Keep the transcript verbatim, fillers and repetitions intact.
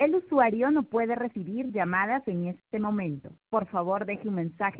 El usuario no puede recibir llamadas en este momento. Por favor, deje un mensaje